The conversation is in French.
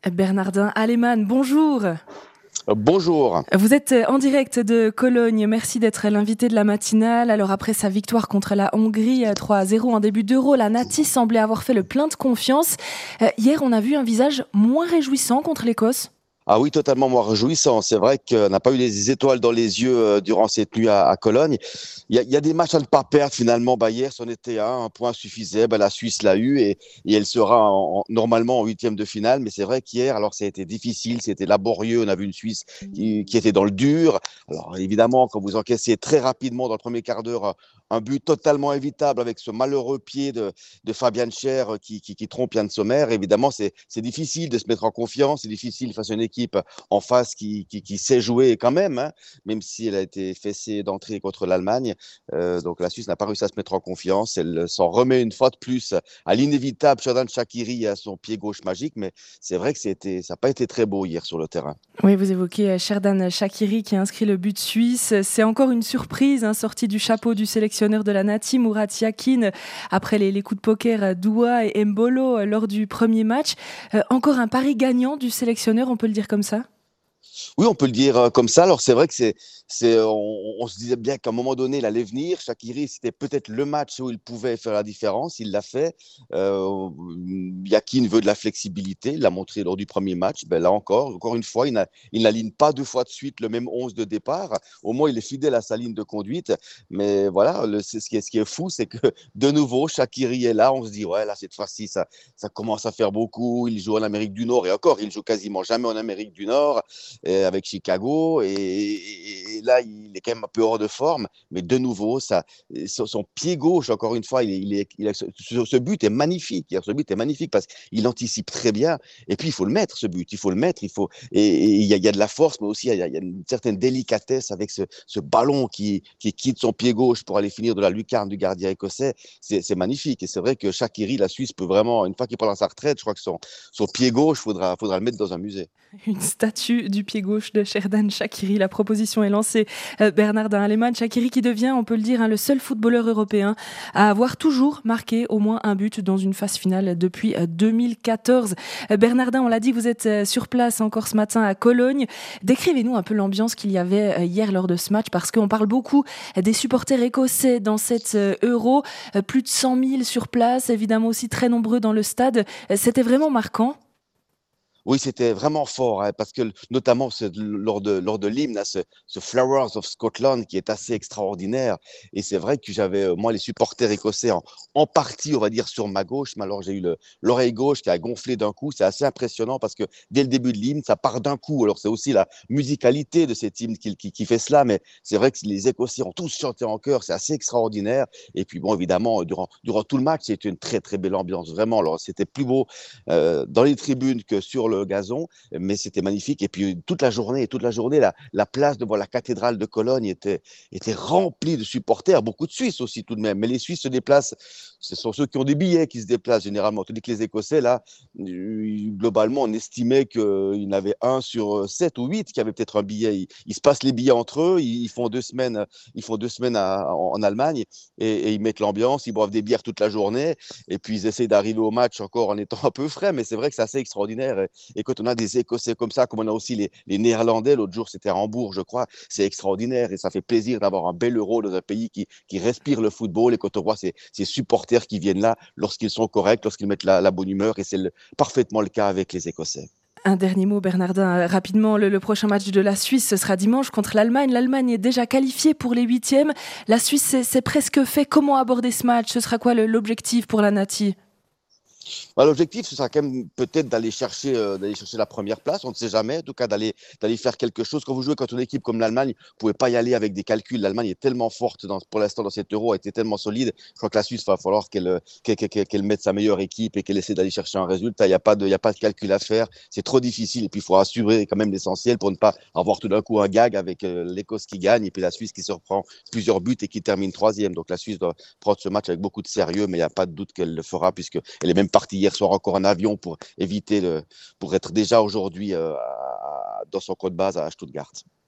Bernardin Aleman, bonjour. Bonjour. Vous êtes en direct de Cologne. Merci d'être l'invité de la matinale. Alors après sa victoire contre la Hongrie 3-0 en début d'Euro, la Nati semblait avoir fait le plein de confiance. Hier, on a vu un visage moins réjouissant contre l'Écosse. Ah oui, totalement moins réjouissant. C'est vrai qu'on n'a pas eu les étoiles dans les yeux durant cette nuit à Cologne. Il y a des matchs à ne pas perdre finalement. Hier, c'en était un point suffisait. La Suisse l'a eu et elle sera normalement en huitième de finale. Mais c'est vrai qu'hier, alors ça a été difficile, c'était laborieux. On a vu une Suisse qui était dans le dur. Alors évidemment, quand vous encaissez très rapidement dans le premier quart d'heure un but totalement évitable avec ce malheureux pied de Fabian Schär qui trompe Yann Sommer, évidemment, c'est difficile de se mettre en confiance. C'est difficile face à une équipe en face qui sait jouer quand même, hein, même si elle a été fessée d'entrée contre l'Allemagne. Donc la Suisse n'a pas réussi à se mettre en confiance. Elle s'en remet une fois de plus à l'inévitable Xherdan Shaqiri à son pied gauche magique. Mais c'est vrai que ça n'a pas été très beau hier sur le terrain. Oui, vous évoquez Xherdan Shaqiri qui a inscrit le but suisse. C'est encore une surprise, hein, sortie du chapeau du sélectionneur de la Nati, Murat Yakin, après les coups de poker d'Oua et Mbolo lors du premier match. Encore un pari gagnant du sélectionneur, on peut le dire comme ça? Oui, on peut le dire comme ça. Alors, c'est vrai que on se disait bien qu'à un moment donné, il allait venir. Shaqiri, c'était peut-être le match où il pouvait faire la différence. Il l'a fait. Yakin veut de la flexibilité. Il l'a montré lors du premier match. Là encore une fois, il n'aligne pas deux fois de suite le même 11 de départ. Au moins, il est fidèle à sa ligne de conduite. Mais voilà, ce qui est fou, c'est que de nouveau, Shaqiri est là. On se dit, ouais, là, cette fois-ci, ça commence à faire beaucoup. Il joue en Amérique du Nord. Et encore, il joue quasiment jamais en Amérique du Nord avec Chicago. Et là, il est quand même un peu hors de forme. Mais de nouveau, son pied gauche, encore une fois, ce but est magnifique. Ce but est magnifique parce qu'il anticipe très bien. Et puis, il faut le mettre, ce but. Il faut le mettre. Et il y a de la force, mais aussi il y a une certaine délicatesse avec ce ballon qui quitte son pied gauche pour aller finir de la lucarne du gardien écossais. C'est magnifique. Et c'est vrai que Shaqiri, la Suisse, peut vraiment, une fois qu'il prend sa retraite, je crois que son pied gauche, faudra le mettre dans un musée. Une statue du pied gauche de Xherdan Shaqiri. La proposition est lancée. Bernardin Aleman, Shaqiri qui devient, on peut le dire, le seul footballeur européen à avoir toujours marqué au moins un but dans une phase finale depuis 2014. Bernardin, on l'a dit, vous êtes sur place encore ce matin à Cologne. Décrivez-nous un peu l'ambiance qu'il y avait hier lors de ce match, parce qu'on parle beaucoup des supporters écossais dans cette Euro. Plus de 100 000 sur place, évidemment aussi très nombreux dans le stade. C'était vraiment marquant. Oui, c'était vraiment fort, hein, parce que notamment lors de l'hymne, là, ce Flowers of Scotland qui est assez extraordinaire. Et c'est vrai que j'avais, moi, les supporters écossais en partie, on va dire, sur ma gauche, mais alors j'ai eu l'oreille gauche qui a gonflé d'un coup. C'est assez impressionnant parce que dès le début de l'hymne, ça part d'un coup. Alors c'est aussi la musicalité de cet hymne qui fait cela, mais c'est vrai que les Écossais ont tous chanté en chœur, c'est assez extraordinaire. Et puis bon, évidemment, durant tout le match, c'était une très très belle ambiance, vraiment. Alors c'était plus beau dans les tribunes que sur le gazon, mais c'était magnifique. Et puis toute la journée, la place devant la cathédrale de Cologne était remplie de supporters, beaucoup de Suisses aussi tout de même. Mais les Suisses se déplacent, ce sont ceux qui ont des billets qui se déplacent généralement. Tandis que les Écossais, là, globalement, on estimait qu'il y en avait un sur 7 ou 8 qui avait peut-être un billet. Ils se passent les billets entre eux, ils font 2 semaines, en Allemagne et ils mettent l'ambiance, ils boivent des bières toute la journée et puis ils essaient d'arriver au match encore en étant un peu frais, mais c'est vrai que c'est assez extraordinaire. Et quand on a des Écossais comme ça, comme on a aussi les Néerlandais, l'autre jour c'était à Hambourg, je crois, c'est extraordinaire et ça fait plaisir d'avoir un bel Euro dans un pays qui respire le football. Et quand on voit ces supporters qui viennent là lorsqu'ils sont corrects, lorsqu'ils mettent la bonne humeur, et c'est parfaitement le cas avec les Écossais. Un dernier mot, Bernardin. Rapidement, le prochain match de la Suisse, ce sera dimanche contre l'Allemagne. L'Allemagne est déjà qualifiée pour les huitièmes. La Suisse, c'est presque fait. Comment aborder ce match? Ce sera quoi l'objectif pour la Nati? L'objectif, ce sera quand même peut-être d'aller chercher la première place. On ne sait jamais. En tout cas, d'aller faire quelque chose. Quand vous jouez contre une équipe comme l'Allemagne, vous ne pouvez pas y aller avec des calculs. L'Allemagne est tellement forte pour l'instant dans cet Euro, a été tellement solide. Je crois que la Suisse, va falloir qu'elle mette sa meilleure équipe et qu'elle essaie d'aller chercher un résultat. Il y a pas de calcul à faire. C'est trop difficile. Et puis, il faut assurer quand même l'essentiel pour ne pas avoir tout d'un coup un gag avec l'Écosse qui gagne et puis la Suisse qui se reprend plusieurs buts et qui termine troisième. Donc, la Suisse doit prendre ce match avec beaucoup de sérieux, mais il n'y a pas de doute qu'elle le fera puisqu'elle est même partie hier soir encore en avion pour être déjà aujourd'hui dans son camp de base à Stuttgart.